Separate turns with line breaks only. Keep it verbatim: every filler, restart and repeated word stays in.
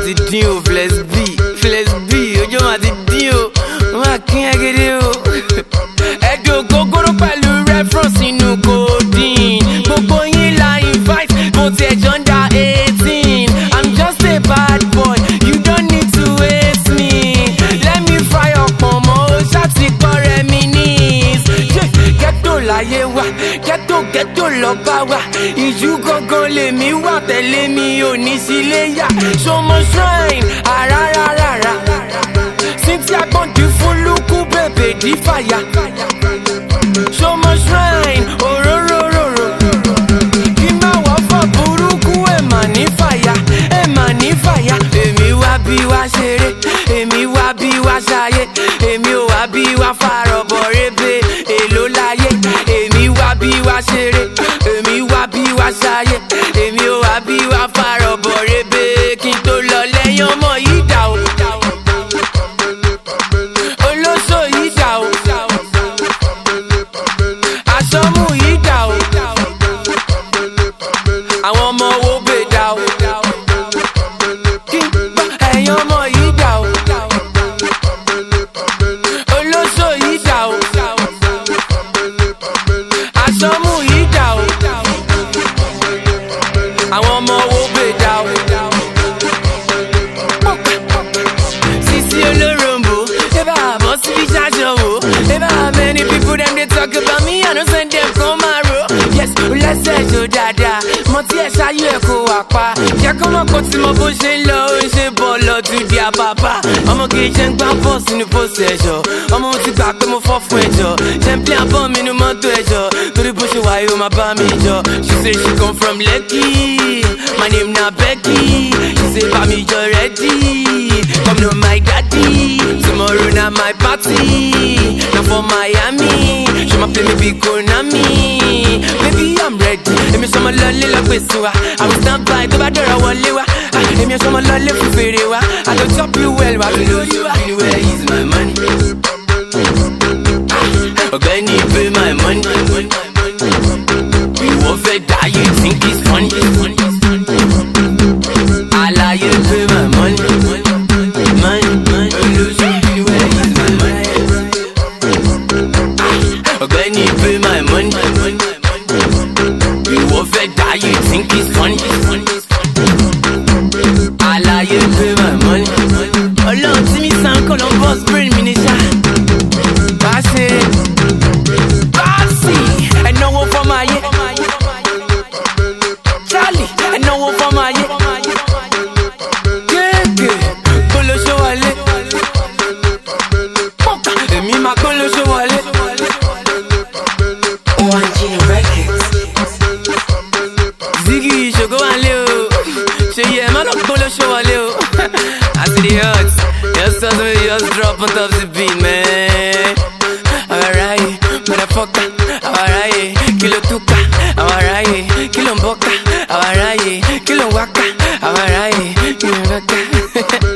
ti dín o, flex B, flex B, ojú ma ti dín o, ma kí ẹ gidi o. Ẹ̀dùn ògógóró pẹ̀lú reference inú codeine. Gbogbo yín la invite, mo ti ẹ̀jọ̀ ń da eighteen. I'm just a bad boy, you don't need to hate me. Let me fry your pọ̀nmọ́, o ṣáàtì kọ́ reminisce. Ghetto láyé wa, ghetto ghetto lọ́ba wa. Ìjú gangan lèmi wà, tẹ̀lé mi ò ní sílé yá. Ṣọmọ shrine, àràràràrà. Cynthia gbọ̀ndì fún lukú bèbè dí fàyà. Ṣọmọ shrine, òróróróró. Kí má wá fọ burúkú, ẹ̀ mà ní fàyà, ẹ̀ mà ní fàyà. Èmi wá bí wá ṣeré, èmi wá bí wá ṣayé. Èmi ò wá bí wá farọ̀bọ̀ rébé, èló láyé. Èmi wá bí wá ṣeré, èmi wá bí wá ṣayé. Èmi ò wá bí wá farọ̀bọ̀ rébé, kí n tó lọ lẹ́yìn ọmọ yìí dà o. Olóṣò yìí dà o. Aṣọ́mú yìí dà o. Àwọn ọmọ owó gbé dà o. Kí n gbọ́ ẹ̀yin ọmọ yìí dà o. Olóṣò yìí dà o. Aṣọ́mú yìí dà o. Àwọn ọmọ owó gbé dà o. Sisi olóròǹbó, eba àbọ̀ síbi ṣáṣọ wo. Eba many people dem dey talk about me, I no send dem come my road. Yes, lẹ́sẹ̀ jò dáadáa, mo ti ẹ̀ ṣáyé ẹ̀ kó wà pa. Jẹ́ kó mọ̀ kó tí mo bó ṣe ń lọ, ó ń ṣe bọ̀ lọ tún di àbàbà. Ọmọ kì í ṣe ń gbá bọ̀ sínú pósí ẹ̀ṣọ́. Ọmọ mo ti gbà pé mo fọ́ fún ẹ̀jọ̀. Ṣé ń play àbọ̀ mi nínú mọ́tò ẹ̀jọ̀? Torí bó ṣe wáyé ó máa bá mi jọ. She say she come from Lekki, my name na Becky. She say bá mi jọ ready, come to my daddy. Tomorrow na my party, na for Miami. She ma play me big Konami. Baby I'm ready, èmi sọmọ lọlé lọ gbèsè wa. I will stand by tó bá dọ̀rọ̀ wọlé wa. Èmi sọmọ lọlé fún fèrè wa. I go chop you well wa. Lójú wa. Anywhere is my money. Ọ̀gbẹ́ni pay my money. Ìwọ fẹ́ dá, you think it's funny. Àlàyé pay my money. Money, money. Olójú, anywhere is my money. Ọ̀gbẹ́ni pay my money. Ìwọ fẹ́ dá, you think it's funny. Àlàyé pay my money. Ọlọ́run tí mi sàn kọ́ ló ń bọ́ brain mi ní ṣá. Bá a ṣe báàsì ẹ̀náwó fọ́mọ ayé. Charlie ẹ̀náwó fọ́mọ ayé. Kéèké gbólóṣó wọlé. Mọ̀ká èmi máa gbólóṣó wọlé.
one G Records.
Ziggy ṣògo wà lé o. Ṣé yẹ má lọ gbólóṣó wọlé o. I see the hot, just as we just drop on top the beat, man. Alright, motherfucker, alright, kilo tuka, alright, kilo mboka, alright, kilo waka, alright, kilo waka.